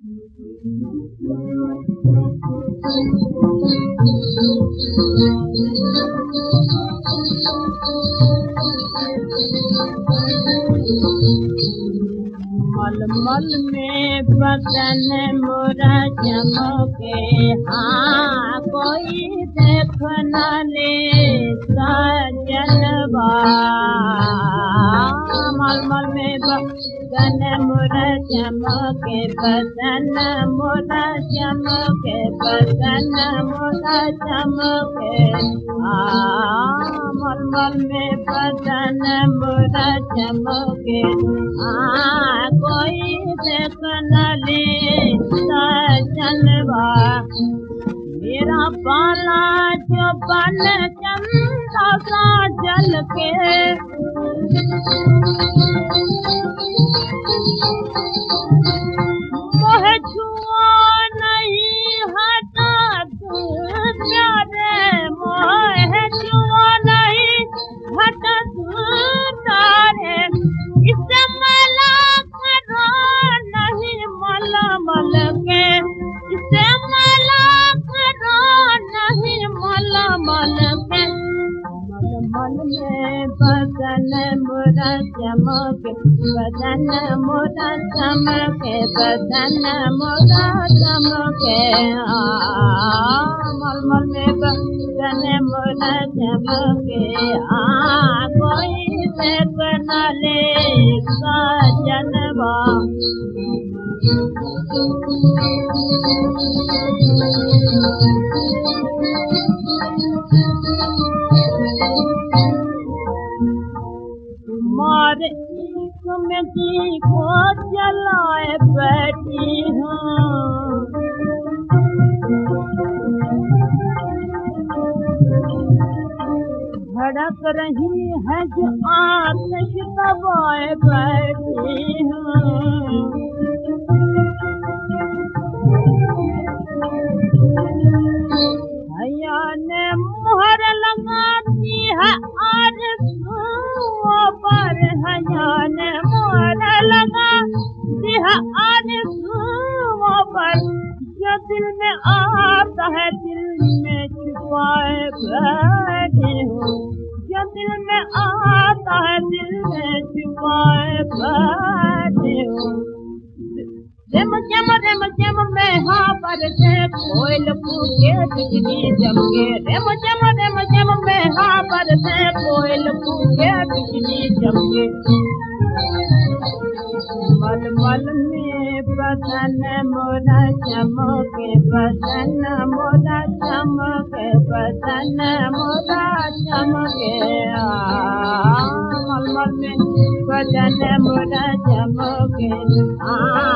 मलमल में बदन मोरा चमके, हाँ कोई देख न ले सजनवा। मलमल में बदन मोरा चमके, बदन मोरा चमके, बदन मोरा चमके, मलमल में बदन मोरा चमके, कोई देख न ले सजनवा। मेरा बाला जो बन चंदा सा जल के, मोह छुआ नहीं हटा प्यारे, मोह छुआ नहीं हटा तारे। इससे मला करो नहीं मलमल के, इससे मला करो नहीं मलमल के। मलमल में बदन मोरा चमके, बदन मोरा चमके, बदन मोरा चमके, मलमल में बदन मोरा चमके, कोई देख न ले सजनवा। तुम्हारे इश्क में जी को जलाए बैठी हूँ, धड़क रही है जो आतिश दबाए बैठी हूँ। हैया ने मुहर लगाती है आरज़ुओं पर, हैया ने मुहर लगाती है आरज़ुओं पर। जो दिल में आता है दिल में छुपाए बैठे हूँ, जो दिल में आता है दिल में छुपाए बैठे हूँ। रेम जम में हाँ पर से कोयल कूके बिजली चमके, रेम जम में हाँ पर से कोयल कूके बिजली चमके। मलमल में बदन मोरा चमके, बदन मोरा चमके, बदन मोरा चमके, मलमल में बदन मोरा चमके,